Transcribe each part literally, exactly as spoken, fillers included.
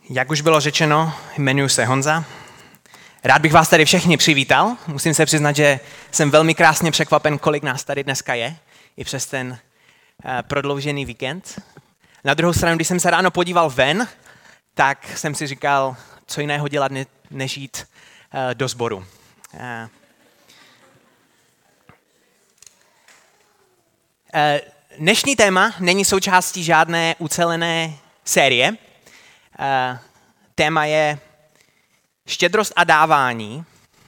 Jak už bylo řečeno, jmenuji se Honza. Rád bych vás tady všechny přivítal. Musím se přiznat, že jsem velmi krásně překvapen, kolik nás tady dneska je, i přes ten uh, prodloužený víkend. Na druhou stranu, když jsem se ráno podíval ven, tak jsem si říkal, co jiného dělat, ne- než jít uh, do sboru. Uh, uh, dnešní téma není součástí žádné ucelené série. Uh, téma je štědrost a dávání,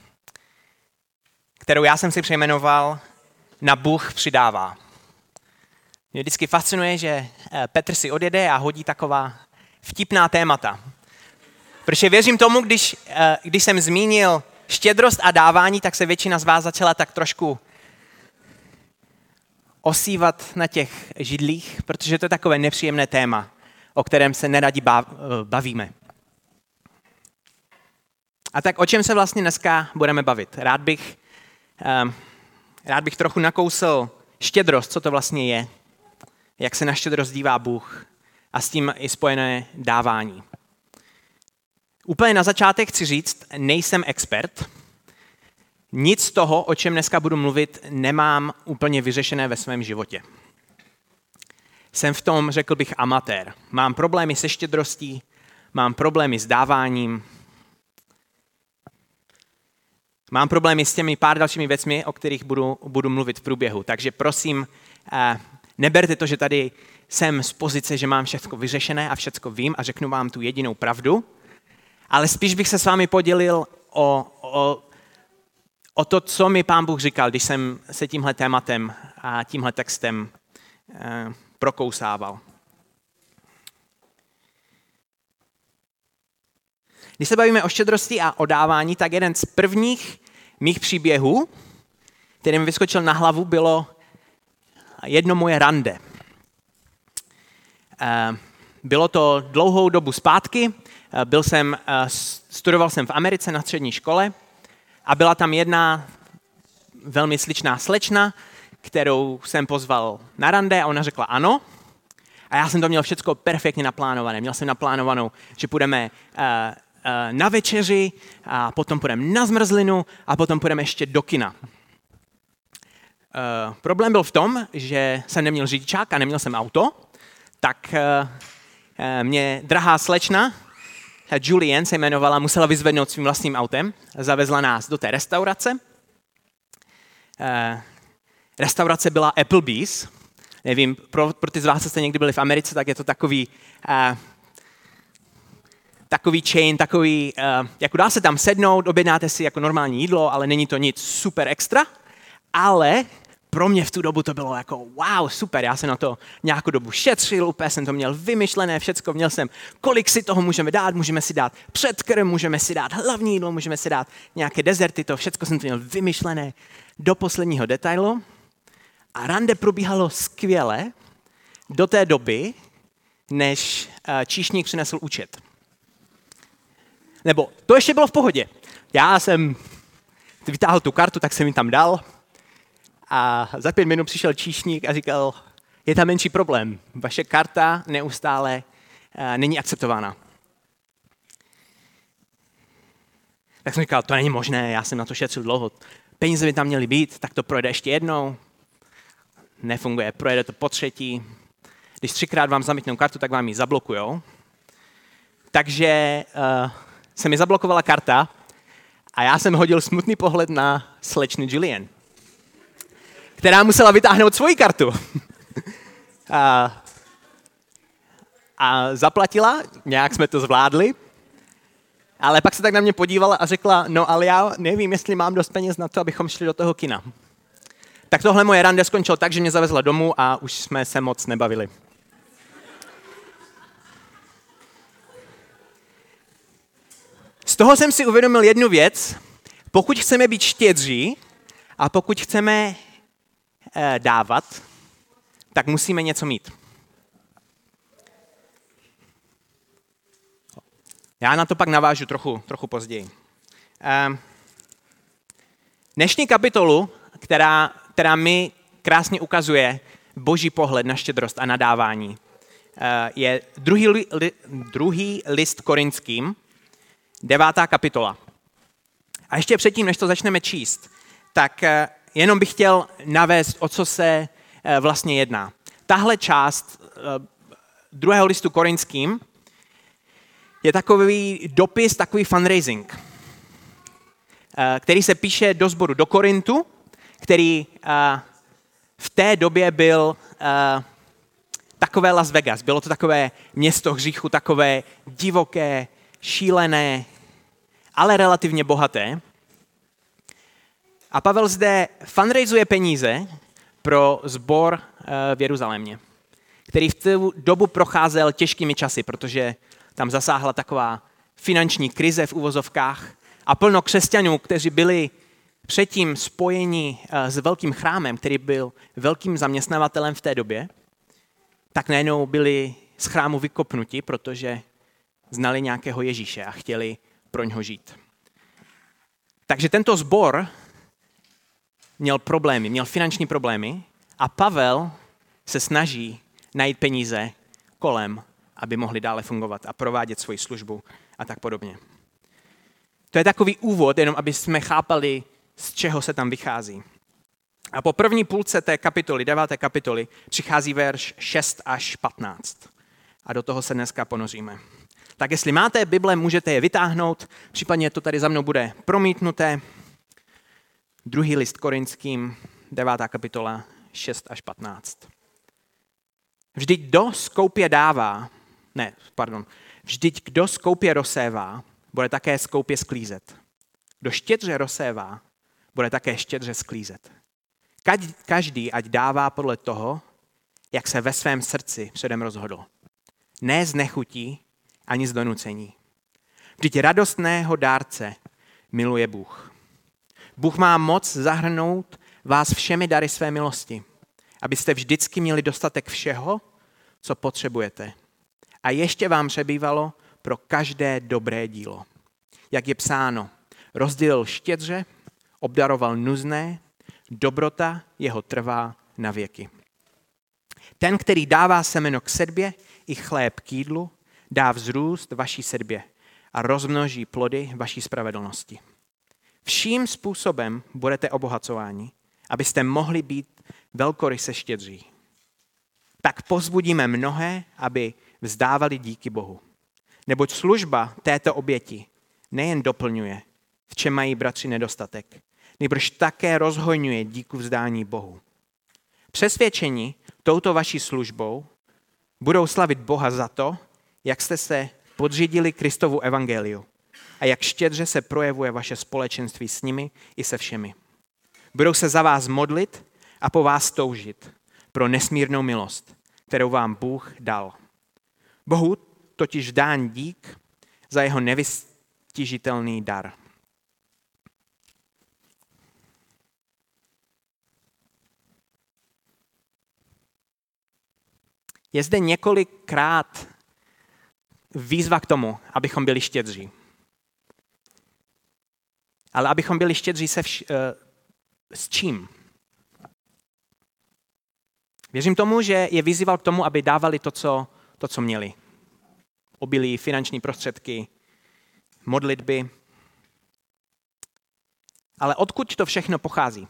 kterou já jsem si přejmenoval Na Bůh přidává. Mě vždycky fascinuje, že Petr si odjede a hodí taková vtipná témata. Protože věřím tomu, když, když jsem zmínil štědrost a dávání, tak se většina z vás začala tak trošku osívat na těch židlích, protože to je takové nepříjemné téma, o kterém se neradi bavíme. A tak o čem se vlastně dneska budeme bavit? Rád bych, um, rád bych trochu nakousl štědrost, co to vlastně je, jak se na štědrost dívá Bůh a s tím i spojené dávání. Úplně na začátek chci říct, nejsem expert. Nic z toho, o čem dneska budu mluvit, nemám úplně vyřešené ve svém životě. Jsem v tom, řekl bych, amatér. Mám problémy se štědrostí, mám problémy s dáváním, mám problémy s těmi pár dalšími věcmi, o kterých budu, budu mluvit v průběhu. Takže prosím, neberte to, že tady jsem z pozice, že mám všechno vyřešené a všechno vím a řeknu vám tu jedinou pravdu, ale spíš bych se s vámi podělil o, o, o to, co mi Pán Bůh říkal, když jsem se tímhle tématem a tímhle textem prokousával. Když se bavíme o štědrosti a o dávání, tak jeden z prvních mých příběhů, který mi vyskočil na hlavu, bylo jedno moje rande. Bylo to dlouhou dobu zpátky, byl jsem, studoval jsem v Americe na střední škole a byla tam jedna velmi sličná slečna, kterou jsem pozval na rande a ona řekla ano. A já jsem to měl všechno perfektně naplánované. Měl jsem naplánovanou, že půjdeme uh, uh, na večeři, a potom půjdeme na zmrzlinu a potom půjdeme ještě do kina. Uh, problém byl v tom, že jsem neměl řidičák a neměl jsem auto, tak uh, uh, mě drahá slečna, Julian se jmenovala, musela vyzvednout svým vlastním autem, zavezla nás do té restaurace. Uh, Restaurace byla Applebee's. Nevím, pro, pro ty z vás, co jste někdy byli v Americe, tak je to takový, uh, takový chain, takový, uh, jako dá se tam sednout, objednáte si jako normální jídlo, ale není to nic super extra, ale pro mě v tu dobu to bylo jako wow, super, já jsem na to nějakou dobu šetřil, úplně jsem to měl vymyšlené, všecko, měl jsem, kolik si toho můžeme dát, můžeme si dát předkrm, můžeme si dát hlavní jídlo, můžeme si dát nějaké dezerty, to všecko jsem to měl vymyšlené do posledního detailu. A rande probíhalo skvěle do té doby, než číšník přinesl účet. Nebo to ještě bylo v pohodě. Já jsem vytáhl tu kartu, tak jsem ji tam dal a za pět minut přišel číšník a říkal, je tam menší problém. Vaše karta neustále uh, není akceptována. Tak jsem říkal, to není možné, já jsem na to šetřil dlouho. Peníze by tam měly být, tak to projde ještě jednou. Nefunguje, projede to po třetí. Když třikrát vám zamítnou kartu, tak vám ji zablokujou. Takže uh, se mi zablokovala karta a já jsem hodil smutný pohled na slečnu Julian, která musela vytáhnout svoji kartu. a, a zaplatila, nějak jsme to zvládli, ale pak se tak na mě podívala a řekla, no ale já nevím, jestli mám dost peněz na to, abychom šli do toho kina. Tak tohle moje rande skončilo tak, že mě zavezla domů a už jsme se moc nebavili. Z toho jsem si uvědomil jednu věc. Pokud chceme být štědří a pokud chceme eh, dávat, tak musíme něco mít. Já na to pak navážu trochu, trochu později. Eh, dnešní kapitolu, která která mi krásně ukazuje Boží pohled na štědrost a nadávání, je druhý, li, druhý list Korinským, devátá kapitola. A ještě předtím, než to začneme číst, tak jenom bych chtěl navést, o co se vlastně jedná. Tahle část druhého listu Korinským je takový dopis, takový fundraising, který se píše do sboru do Korintu, který v té době byl takové Las Vegas. Bylo to takové město hříchu, takové divoké, šílené, ale relativně bohaté. A Pavel zde fundraizuje peníze pro sbor v Jeruzalémě, který v tu dobu procházel těžkými časy, protože tam zasáhla taková finanční krize v uvozovkách a plno křesťanů, kteří byli předtím spojeni s velkým chrámem, který byl velkým zaměstnavatelem v té době, tak najednou byli z chrámu vykopnuti, protože znali nějakého Ježíše a chtěli pro něho žít. Takže tento sbor měl problémy, měl finanční problémy a Pavel se snaží najít peníze kolem, aby mohli dále fungovat a provádět svoji službu a tak podobně. To je takový úvod, jenom aby jsme chápali, z čeho se tam vychází. A po první půlce té kapitoly, deváté kapitoly, přichází verš šest až patnáct. A do toho se dneska ponoříme. Tak jestli máte Bible, můžete je vytáhnout, případně to tady za mnou bude promítnuté. Druhý list Korinským, devátá kapitola, šest až patnáct. Vždyť kdo skoupě dává, ne, pardon, vždyť kdo skoupě rozsévá, bude také skoupě sklízet. Kdo štědře rozsévá, bude také štědře sklízet. Každý ať dává podle toho, jak se ve svém srdci předem rozhodl. Ne z nechutí, ani z donucení. Vždyť radostného dárce miluje Bůh. Bůh má moc zahrnout vás všemi dary své milosti, abyste vždycky měli dostatek všeho, co potřebujete. A ještě vám přebývalo pro každé dobré dílo. Jak je psáno, rozdělil štědře, obdaroval nuzné, dobrota jeho trvá na věky. Ten, který dává semeno k sedbě i chléb k jídlu, dá vzrůst vaší sedbě a rozmnoží plody vaší spravedlnosti. Vším způsobem budete obohacováni, abyste mohli být velkoryse štědří. Tak povzbudíme mnohé, aby vzdávali díky Bohu. Neboť služba této oběti nejen doplňuje, v čem mají bratři nedostatek, nýbrž také rozhojňuje díku vzdání Bohu. Přesvědčení touto vaší službou budou slavit Boha za to, jak jste se podřídili Kristovu evangeliu a jak štědře se projevuje vaše společenství s nimi i se všemi. Budou se za vás modlit a po vás toužit pro nesmírnou milost, kterou vám Bůh dal. Bohu totiž dán dík za jeho nevystižitelný dar. Je zde několikrát výzva k tomu, abychom byli štědří. Ale abychom byli štědří se vš- s čím? Věřím tomu, že je vyzýval k tomu, aby dávali to, co, to, co měli. Obilí, finanční prostředky, modlitby. Ale odkud to všechno pochází?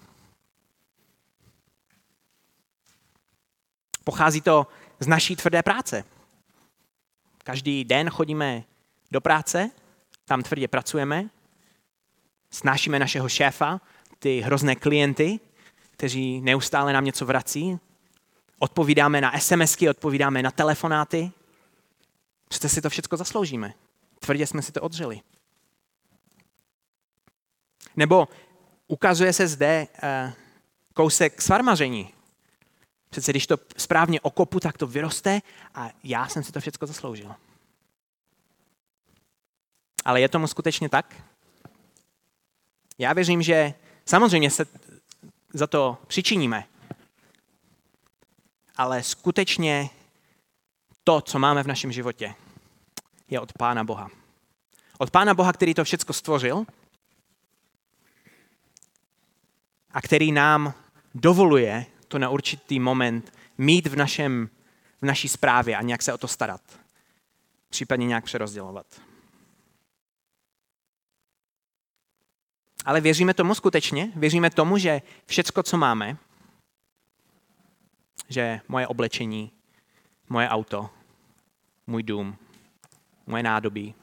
Pochází to z naší tvrdé práce. Každý den chodíme do práce, tam tvrdě pracujeme, snášíme našeho šéfa, ty hrozné klienty, kteří neustále nám něco vrací, odpovídáme na SMSky, odpovídáme na telefonáty. Přece si to všechno zasloužíme. Tvrdě jsme si to odřeli. Nebo ukazuje se zde uh, kousek svarmaření. Přece když to správně okopu, tak to vyroste a já jsem si to všechno zasloužil. Ale je tomu skutečně tak? Já věřím, že samozřejmě se za to přičiníme. Ale skutečně to, co máme v našem životě, je od Pána Boha. Od Pána Boha, který to všechno stvořil a který nám dovoluje to na určitý moment mít v našem, v v naší správě a nějak se o to starat. Případně nějak přerozdělovat. Ale věříme tomu skutečně? Věříme tomu, že všecko, co máme, že moje oblečení, moje auto, můj dům, moje nádobí,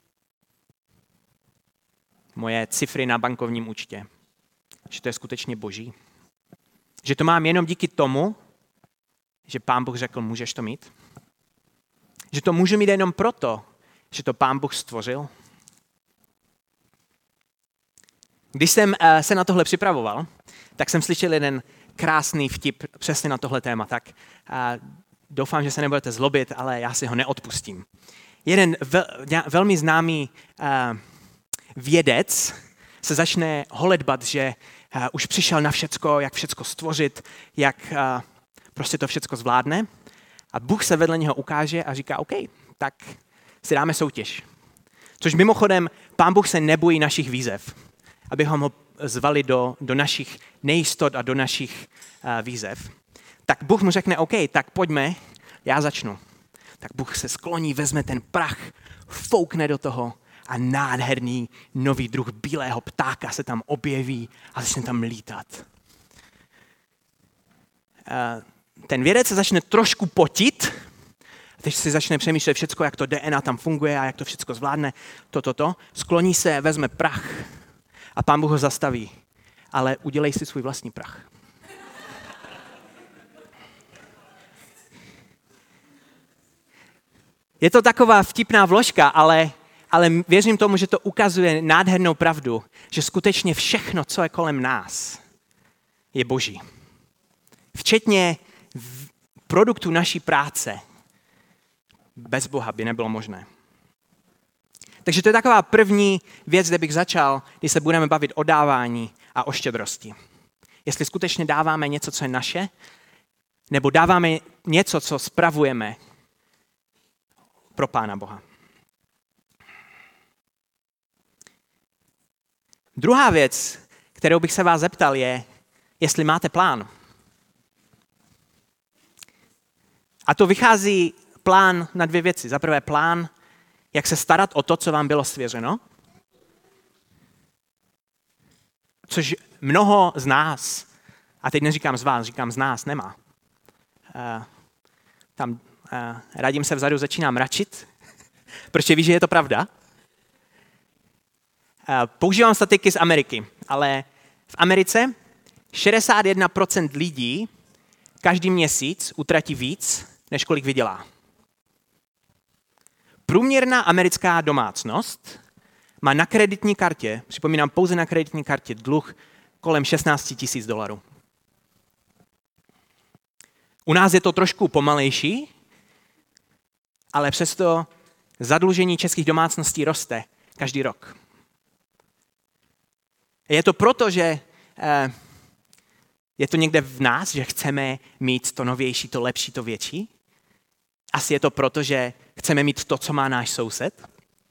moje cifry na bankovním účtě, že to je skutečně boží. Že to mám jenom díky tomu, že Pán Bůh řekl, můžeš to mít. Že to můžu mít jenom proto, že to Pán Bůh stvořil. Když jsem se na tohle připravoval, tak jsem slyšel jeden krásný vtip přesně na tohle téma. Tak doufám, že se nebudete zlobit, ale já si ho neodpustím. Jeden vel, velmi známý vědec se začne holedbat, že už přišel na všecko, jak všecko stvořit, jak prostě to všecko zvládne. A Bůh se vedle něho ukáže a říká, OK, tak si dáme soutěž. Což mimochodem, Pán Bůh se nebojí našich výzev, abychom ho zvali do, do našich nejistot a do našich uh, výzev. Tak Bůh mu řekne, OK, tak pojďme, já začnu. Tak Bůh se skloní, vezme ten prach, foukne do toho a nádherný nový druh bílého ptáka se tam objeví a začne tam lítat. Uh, ten vědec se začne trošku potit, a teď si začne přemýšlet všecko, jak to D N A tam funguje a jak to všecko zvládne, toto, to, to. Skloní se, vezme prach a Pán Bůh ho zastaví. Ale udělej si svůj vlastní prach. Je to taková vtipná vložka, ale, ale věřím tomu, že to ukazuje nádhernou pravdu, že skutečně všechno, co je kolem nás, je boží. Včetně produktu naší práce. Bez Boha by nebylo možné. Takže to je taková první věc, kde bych začal, když se budeme bavit o dávání a o štědrosti. Jestli skutečně dáváme něco, co je naše, nebo dáváme něco, co spravujeme pro Pána Boha. Druhá věc, kterou bych se vás zeptal, je, jestli máte plán. A to vychází plán na dvě věci. Za prvé plán, jak se starat o to, co vám bylo svěřeno. Což mnoho z nás, a teď neříkám z vás, říkám z nás, nemá. Uh, tam uh, Radim se vzadu začíná mračit, protože ví, že je to pravda. Uh, používám statistiky z Ameriky, ale v Americe šedesát jedna procent lidí každý měsíc utratí víc, než kolik vydělá. Průměrná americká domácnost má na kreditní kartě, připomínám pouze na kreditní kartě, dluh kolem šestnáct tisíc dolarů. U nás je to trošku pomalejší, ale přesto zadlužení českých domácností roste každý rok. Je to proto, že eh, je to někde v nás, že chceme mít to novější, to lepší, to větší? Asi je to proto, že chceme mít to, co má náš soused?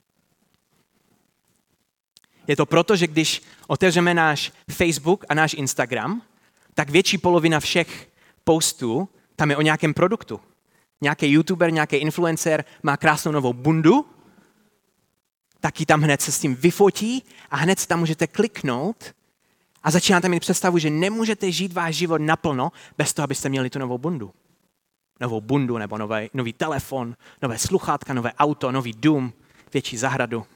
Je to proto, že když otevřeme náš Facebook a náš Instagram, tak větší polovina všech postů tam je o nějakém produktu. Nějaký youtuber, nějaký influencer má krásnou novou bundu, taky tam hned se s tím vyfotí a hned se tam můžete kliknout a začínáte mít představu, že nemůžete žít váš život naplno bez toho, abyste měli tu novou bundu. Novou bundu nebo nový, nový telefon, nové sluchátka, nové auto, nový dům, větší zahradu.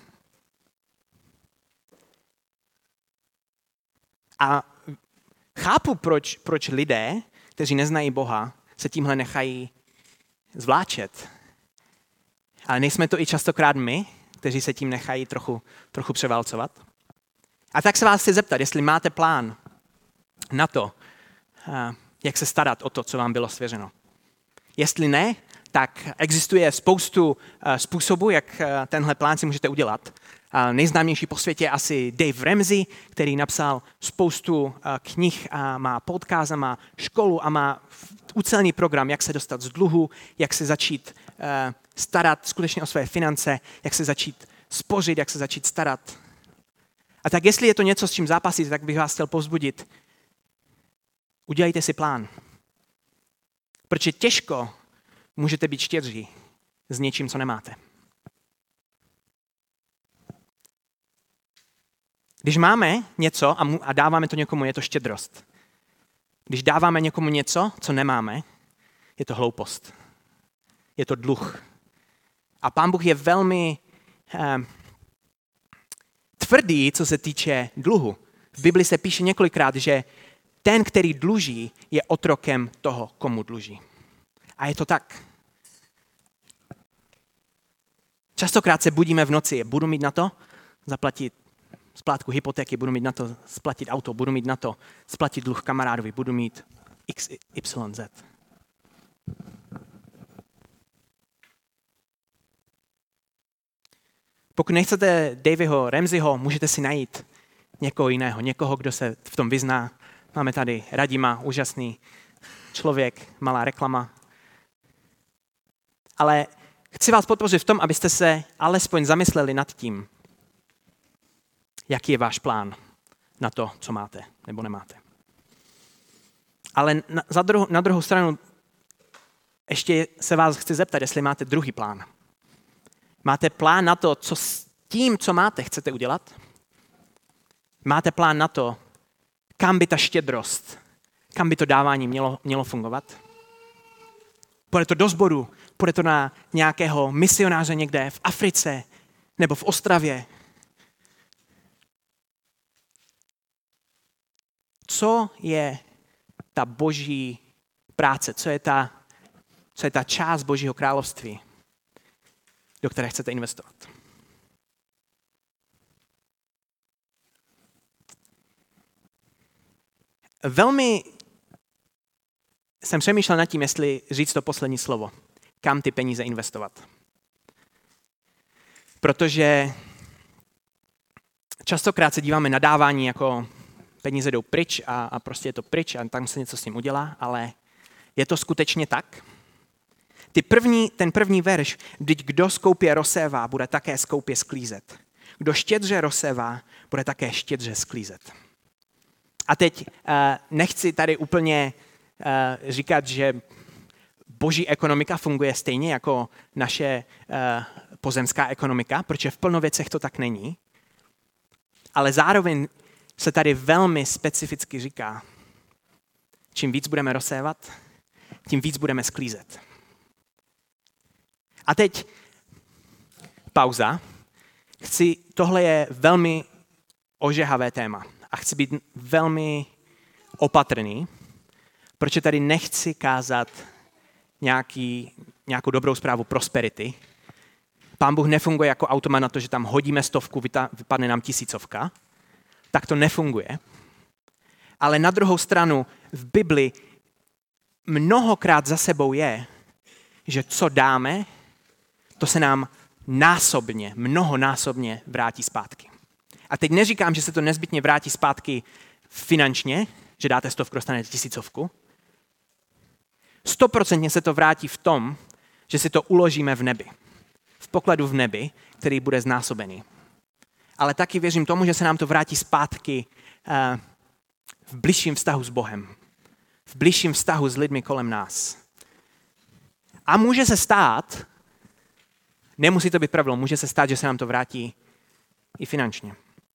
A chápu, proč, proč lidé, kteří neznají Boha, se tímhle nechají zvláčet. Ale nejsme to i častokrát my, kteří se tím nechají trochu, trochu převálcovat. A tak se vás chci zeptat, jestli máte plán na to, jak se starat o to, co vám bylo svěřeno. Jestli ne, tak existuje spoustu způsobů, jak tenhle plán si můžete udělat. Nejznámější po světě je asi Dave Ramsey, který napsal spoustu knih a má podcast a má školu a má ucelený program, jak se dostat z dluhu, jak se začít starat skutečně o své finance, jak se začít spořit, jak se začít starat. A tak jestli je to něco, s čím zápasíte, tak bych vás chtěl povzbudit. Udělejte si plán. Protože těžko můžete být štědří s něčím, co nemáte. Když máme něco a, mu, a dáváme to někomu, je to štědrost. Když dáváme někomu něco, co nemáme, je to hloupost. Je to dluh. A Pán Bůh je velmi eh, tvrdý, co se týče dluhu. V Bibli se píše několikrát, že ten, který dluží, je otrokem toho, komu dluží. A je to tak. Častokrát se budíme v noci, budu mít na to zaplatit splátku hypotéky, budu mít na to splatit auto, budu mít na to splatit dluh kamarádovi, budu mít X Y Z. Pokud nechcete Davyho Ramseyho, můžete si najít někoho jiného, někoho, kdo se v tom vyzná. Máme tady Radima, úžasný člověk, malá reklama. Ale chci vás podpořit v tom, abyste se alespoň zamysleli nad tím, jaký je váš plán na to, co máte nebo nemáte. Ale na, za druhu, na druhou stranu ještě se vás chci zeptat, jestli máte druhý plán. Máte plán na to, co s tím, co máte, chcete udělat? Máte plán na to, kam by ta štědrost, kam by to dávání mělo, mělo fungovat? Půjde to do sboru, půjde to na nějakého misionáře někde v Africe nebo v Ostravě. Co je ta boží práce, co je ta, co je ta část Božího království, do které chcete investovat? Velmi jsem přemýšlel nad tím, jestli říct to poslední slovo. Kam ty peníze investovat. Protože častokrát se díváme na dávání, jako peníze jdou pryč a, a prostě je to pryč a tam se něco s tím udělá, ale je to skutečně tak? Ty první, ten první verš, vždyť kdo skoupě rozsévá, bude také skoupě sklízet. Kdo štědře rozsévá, bude také štědře sklízet. A teď uh, nechci tady úplně uh, říkat, že boží ekonomika funguje stejně jako naše uh, pozemská ekonomika, protože v plno věcech to tak není. Ale zároveň se tady velmi specificky říká, čím víc budeme rozsévat, tím víc budeme sklízet. A teď pauza. Chci, tohle je velmi ožehavé téma a chci být velmi opatrný, protože tady nechci kázat nějaký, nějakou dobrou zprávu prosperity. Pán Bůh nefunguje jako automat na to, že tam hodíme stovku, vypadne nám tisícovka. Tak to nefunguje. Ale na druhou stranu v Bibli mnohokrát za sebou je, že co dáme, to se nám násobně, mnohonásobně vrátí zpátky. A teď neříkám, že se to nezbytně vrátí zpátky finančně, že dáte stovku, dostanete tisícovku. Stoprocentně se to vrátí v tom, že si to uložíme v nebi. V pokladu v nebi, který bude znásobený. Ale taky věřím tomu, že se nám to vrátí zpátky uh, v bližším vztahu s Bohem. V bližším vztahu s lidmi kolem nás. A může se stát, nemusí to být pravidlo, může se stát, že se nám to vrátí i finančně.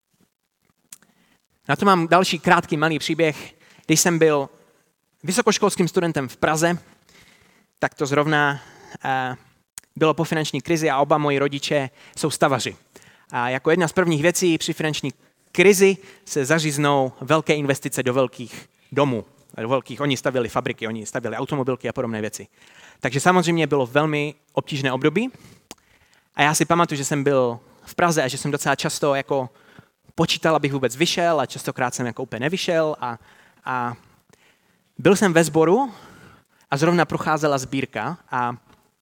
Na to mám další krátký malý příběh. Když jsem byl vysokoškolským studentem v Praze, tak to zrovna uh, bylo po finanční krizi a oba moji rodiče jsou stavaři. A jako jedna z prvních věcí při finanční krizi se zaříznou velké investice do velkých domů. Do velkých, oni stavili fabriky, oni stavili automobilky a podobné věci. Takže samozřejmě bylo velmi obtížné období. A já si pamatuju, že jsem byl v Praze a že jsem docela často jako počítal, abych vůbec vyšel a častokrát jsem jako úplně nevyšel. A, a byl jsem ve sboru a zrovna procházela sbírka a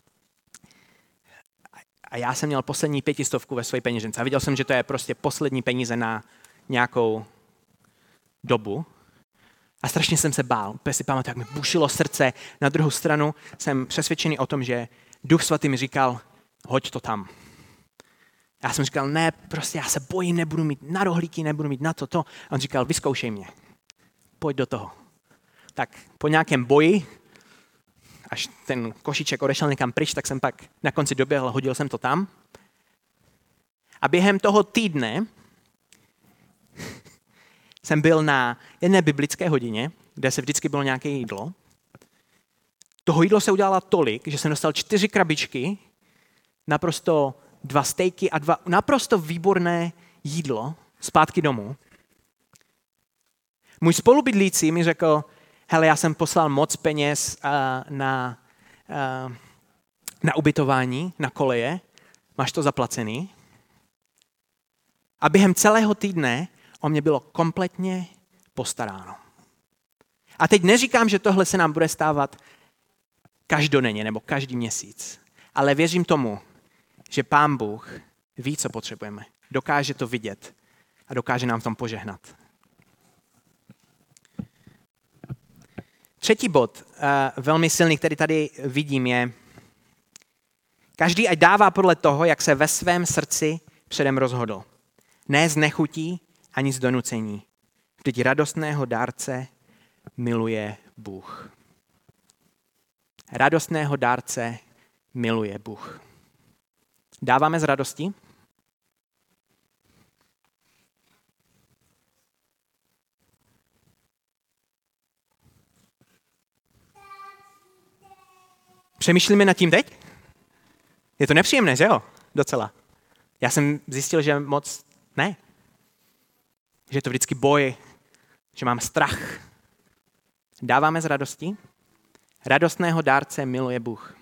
A já jsem měl poslední pětistovku ve své peněžence a viděl jsem, že to je prostě poslední peníze na nějakou dobu. A strašně jsem se bál. Úplně si pamatuju, jak mi bušilo srdce. Na druhou stranu jsem přesvědčený o tom, že Duch Svatý mi říkal, hoď to tam. Já jsem říkal, ne, prostě já se bojím, nebudu mít na rohlíky, nebudu mít na to, to. A on říkal, vyzkoušej mě. Pojď do toho. Tak po nějakém boji, až ten košíček odešel někam pryč, tak jsem pak na konci doběhl, hodil jsem to tam. A během toho týdne jsem byl na jedné biblické hodině, kde se vždycky bylo nějaké jídlo. Toho jídlo se udělalo tolik, že jsem dostal čtyři krabičky, naprosto dva stejky a dva naprosto výborné jídlo zpátky domů. Můj spolubydlící mi řekl, hele, já jsem poslal moc peněz uh, na, uh, na ubytování, na koleje, máš to zaplacený. A během celého týdne o mě bylo kompletně postaráno. A teď neříkám, že tohle se nám bude stávat každodenně nebo každý měsíc, ale věřím tomu, že Pán Bůh ví, co potřebujeme. Dokáže to vidět a dokáže nám v tom požehnat. Třetí bod, uh, velmi silný, který tady vidím, je každý ať dává podle toho, jak se ve svém srdci předem rozhodl. Ne z nechutí ani z donucení. Vždyť radostného dárce miluje Bůh. Radostného dárce miluje Bůh. Dáváme z radosti? Přemýšlíme nad tím teď? Je to nepříjemné, že jo? Docela. Já jsem zjistil, že moc ne. Že je to vždycky boj, že mám strach. Dáváme z radosti? Radostného dárce miluje Bůh.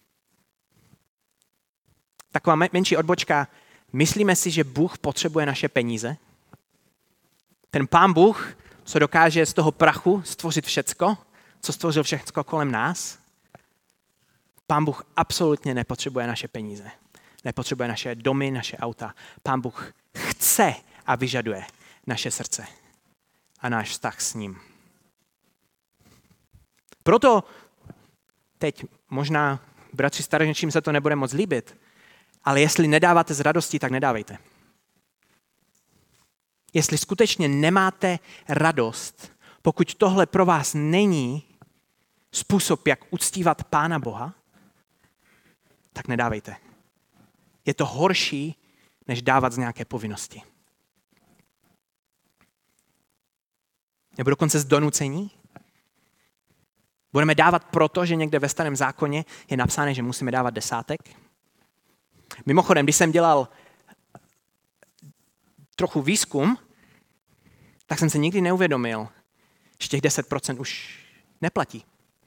Taková menší odbočka. Myslíme si, že Bůh potřebuje naše peníze? Ten Pán Bůh, co dokáže z toho prachu stvořit všecko, co stvořil všecko kolem nás, Pán Bůh absolutně nepotřebuje naše peníze. Nepotřebuje naše domy, naše auta. Pán Bůh chce a vyžaduje naše srdce a náš vztah s ním. Proto teď možná, bratři starožněčím, se to nebude moc líbit, ale jestli nedáváte z radosti, tak nedávejte. Jestli skutečně nemáte radost, pokud tohle pro vás není způsob, jak uctívat Pána Boha, tak nedávejte. Je to horší, než dávat z nějaké povinnosti. Nebo dokonce z donucení. Budeme dávat proto, že někde ve Starém zákoně je napsáno, že musíme dávat desátek. Mimochodem, když jsem dělal trochu výzkum, tak jsem se nikdy neuvědomil, že těch deset procent už neplatí.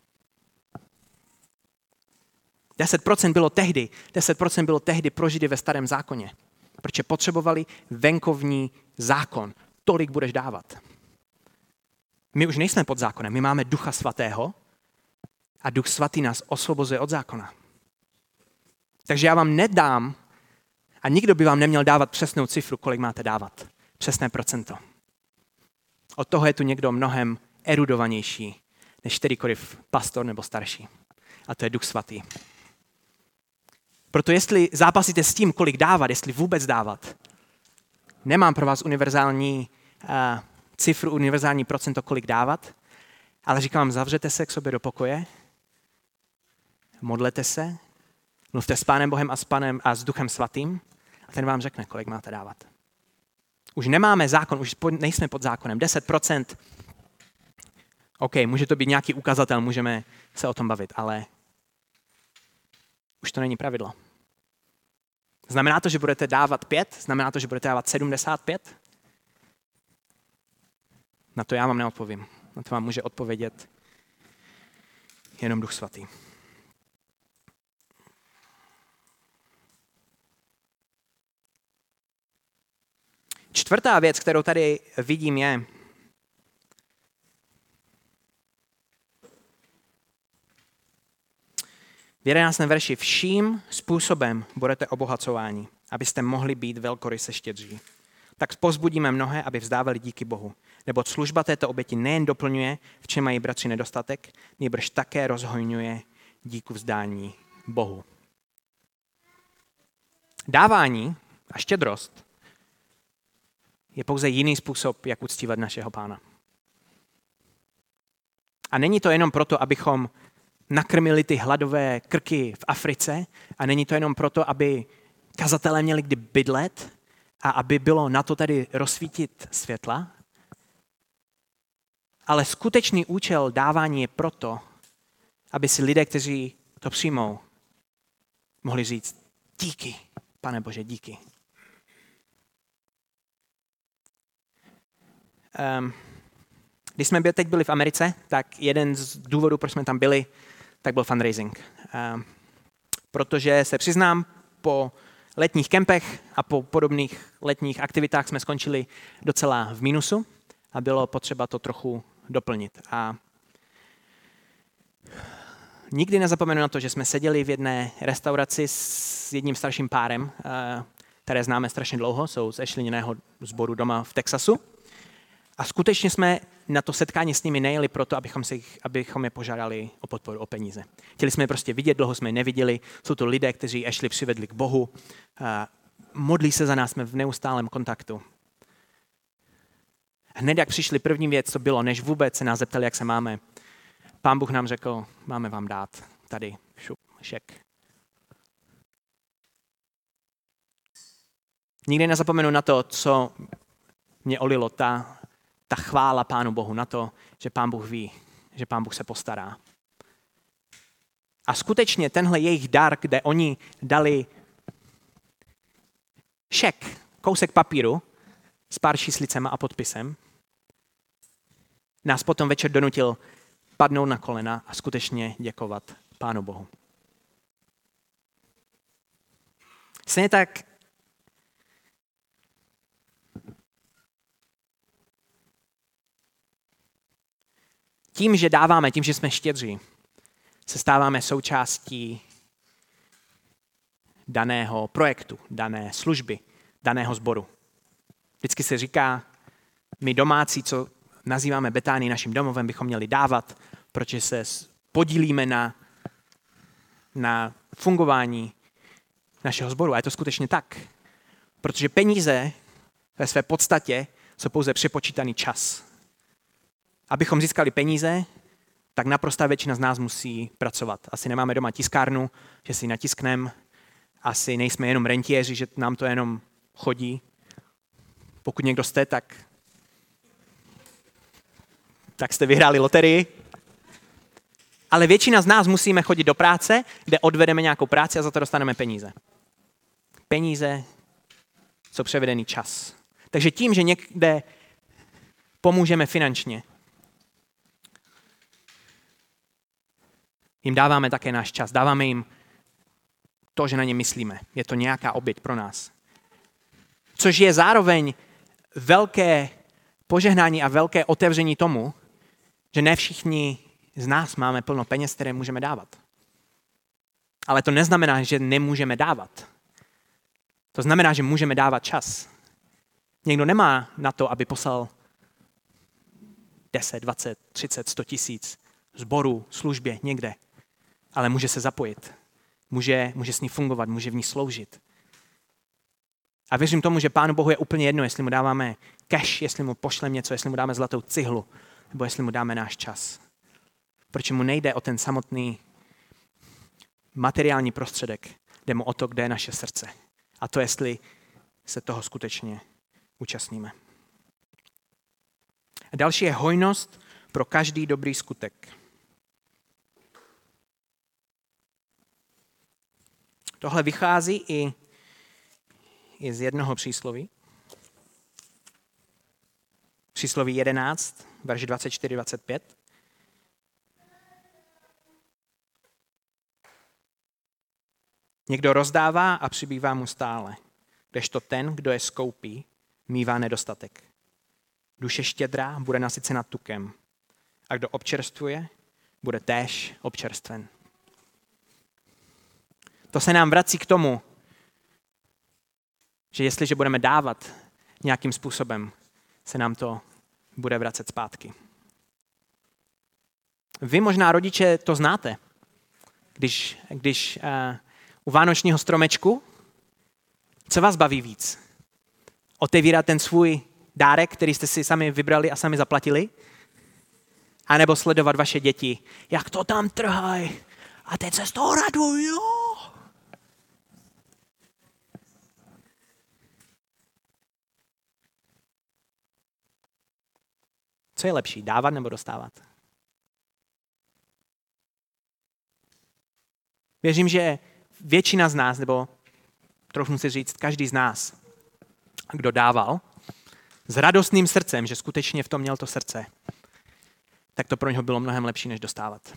deset procent bylo tehdy, deset procent bylo tehdy pro Židy ve Starém zákoně, protože potřebovali venkovní zákon. Tolik budeš dávat. My už nejsme pod zákonem, my máme Ducha Svatého a Duch Svatý nás osvobozuje od zákona. Takže já vám nedám a nikdo by vám neměl dávat přesnou cifru, kolik máte dávat. Přesné procento. Od toho je tu někdo mnohem erudovanější než kterýkoliv pastor nebo starší. A to je Duch Svatý. Proto jestli zápasíte s tím, kolik dávat, jestli vůbec dávat, nemám pro vás univerzální uh, cifru, univerzální procento, kolik dávat, ale říkám vám, zavřete se k sobě do pokoje, modlete se, mluvte s Pánem Bohem a s Pánem a s Duchem Svatým a ten vám řekne, kolik máte dávat. Už nemáme zákon, už nejsme pod zákonem. deset procent, OK, může to být nějaký ukazatel, můžeme se o tom bavit, ale už to není pravidlo. Znamená to, že budete dávat pět? Znamená to, že budete dávat sedmdesát pět? Na to já vám neodpovím. Na to vám může odpovědět jenom Duch Svatý. Čtvrtá věc, kterou tady vidím, je, v jedenáctém verši, vším způsobem budete obohacováni, abyste mohli být velkoryse štědří. Tak povzbudíme mnohé, aby vzdávali díky Bohu. Neboť služba této oběti nejen doplňuje, v čem mají bratři nedostatek, nýbrž také rozhojňuje díku vzdání Bohu. Dávání a štědrost je pouze jiný způsob, jak uctívat našeho Pána. A není to jenom proto, abychom nakrmili ty hladové krky v Africe a není to jenom proto, aby kazatelé měli kdy bydlet a aby bylo na to tady rozsvítit světla, ale skutečný účel dávání je proto, aby si lidé, kteří to přijmou, mohli říct díky, Pane Bože, díky. Um, když jsme teď byli v Americe, tak jeden z důvodů, proč jsme tam byli, tak byl fundraising. Um, protože se přiznám, po letních kempech a po podobných letních aktivitách jsme skončili docela v mínusu a bylo potřeba to trochu doplnit. A nikdy nezapomenu na to, že jsme seděli v jedné restauraci s jedním starším párem, které známe strašně dlouho, jsou z Ashliněného sboru doma v Texasu. A skutečně jsme na to setkání s nimi nejeli proto, abychom, se jich, abychom je požádali o podporu, o peníze. Chtěli jsme je prostě vidět, dlouho jsme je neviděli. Jsou to lidé, kteří Ashley přivedli k Bohu. Modlí se za nás, jsme v neustálém kontaktu. Hned jak přišli, první věc, co bylo, než vůbec se nás zeptali, jak se máme, Pán Bůh nám řekl, máme vám dát tady šup, šek. Nikdy nezapomenu na to, co mě olilo, ta, ta chvála Pánu Bohu, na to, že Pán Bůh ví, že Pán Bůh se postará. A skutečně tenhle jejich dar, kde oni dali šek, kousek papíru s pár číslicema a podpisem, nás potom večer donutil padnout na kolena a skutečně děkovat Pánu Bohu. Stejně tak tím, že dáváme, tím, že jsme štědří, se stáváme součástí daného projektu, dané služby, daného sboru. Vždycky se říká, my domácí, co nazýváme Betánii naším domovem, bychom měli dávat, protože se podílíme na, na fungování našeho sboru. A je to skutečně tak. Protože peníze ve své podstatě jsou pouze přepočítaný čas. Abychom získali peníze, tak naprostá většina z nás musí pracovat. Asi nemáme doma tiskárnu, že si natiskneme, asi nejsme jenom rentiéři, že nám to jenom chodí. Pokud někdo jste, tak, tak jste vyhráli loterii. Ale většina z nás musíme chodit do práce, kde odvedeme nějakou práci a za to dostaneme peníze. Peníze jsou převedený čas. Takže tím, že někde pomůžeme finančně, jim dáváme také náš čas, dáváme jim to, že na ně myslíme. Je to nějaká oběť pro nás. Což je zároveň velké požehnání a velké otevření tomu, že ne všichni z nás máme plno peněz, které můžeme dávat. Ale to neznamená, že nemůžeme dávat. To znamená, že můžeme dávat čas. Někdo nemá na to, aby poslal deset, dvacet, třicet, sto tisíc sborů, službě, někde. Ale může se zapojit. Může, může s ní fungovat, může v ní sloužit. A věřím tomu, že Pánu Bohu je úplně jedno, jestli mu dáváme cash, jestli mu pošleme něco, jestli mu dáme zlatou cihlu, nebo jestli mu dáme náš čas. Protože mu nejde o ten samotný materiální prostředek, jde mu o to, kde je naše srdce. A to, jestli se toho skutečně účastníme. A další je hojnost pro každý dobrý skutek. Tohle vychází i, i z jednoho přísloví. Přísloví jedenáct, verš dvacet čtyři dvacet pět. Někdo rozdává a přibývá mu stále, kdežto ten, kdo je skoupí, mívá nedostatek. Duše štědrá bude nasycena tukem a kdo občerstvuje, bude též občerstven. To se nám vrací k tomu, že jestliže budeme dávat nějakým způsobem, se nám to bude vracet zpátky. Vy možná, rodiče, to znáte. Když, když uh, u vánočního stromečku, co vás baví víc? Otevírat ten svůj dárek, který jste si sami vybrali a sami zaplatili? A nebo sledovat vaše děti, jak to tam trhají. A teď se z toho radují, jo. Co je lepší, dávat nebo dostávat? Věřím, že většina z nás, nebo trochu si říct, každý z nás, kdo dával, s radostným srdcem, že skutečně v tom měl to srdce, tak to pro něho bylo mnohem lepší, než dostávat.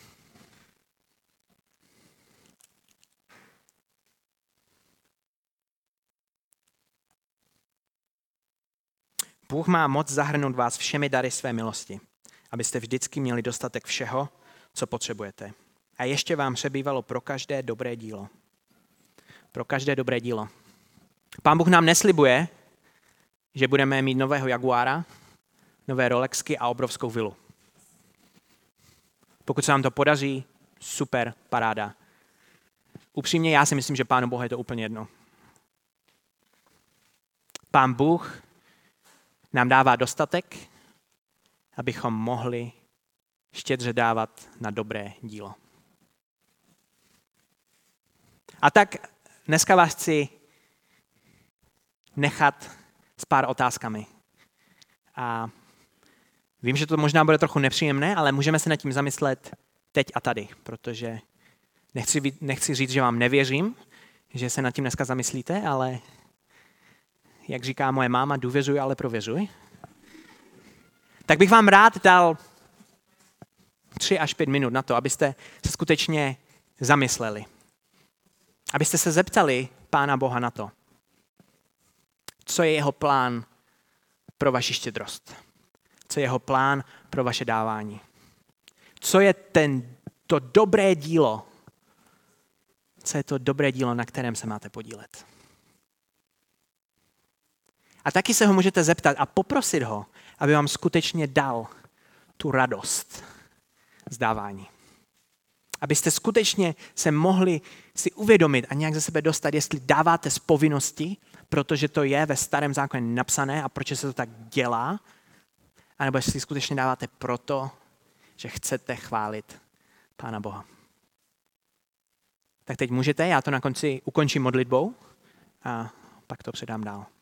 Bůh má moc zahrnout vás všemi dary své milosti, abyste vždycky měli dostatek všeho, co potřebujete. A ještě vám přebývalo pro každé dobré dílo. Pro každé dobré dílo. Pán Bůh nám neslibuje, že budeme mít nového Jaguára, nové Rolexky a obrovskou vilu. Pokud se nám to podaří, super, paráda. Upřímně, já si myslím, že Pánu Bohu je to úplně jedno. Pán Bůh nám dává dostatek, abychom mohli štědře dávat na dobré dílo. A tak dneska vás chci nechat s pár otázkami. A vím, že to možná bude trochu nepříjemné, ale můžeme se nad tím zamyslet teď a tady, protože nechci, nechci říct, že vám nevěřím, že se nad tím dneska zamyslíte, ale jak říká moje máma, důvěřuj, ale prověřuj. Tak bych vám rád dal tři až pět minut na to, abyste se skutečně zamysleli. Abyste se zeptali Pána Boha na to, co je jeho plán pro vaši štědrost. Co je jeho plán pro vaše dávání. Co je ten, to dobré dílo, co je to dobré dílo, na kterém se máte podílet. A taky se ho můžete zeptat a poprosit ho, aby vám skutečně dal tu radost z dávání. Abyste skutečně se mohli si uvědomit a nějak ze sebe dostat, jestli dáváte z povinnosti, protože to je ve starém zákoně napsané a proč se to tak dělá, anebo jestli skutečně dáváte proto, že chcete chválit Pána Boha. Tak teď můžete, já to na konci ukončím modlitbou a pak to předám dál.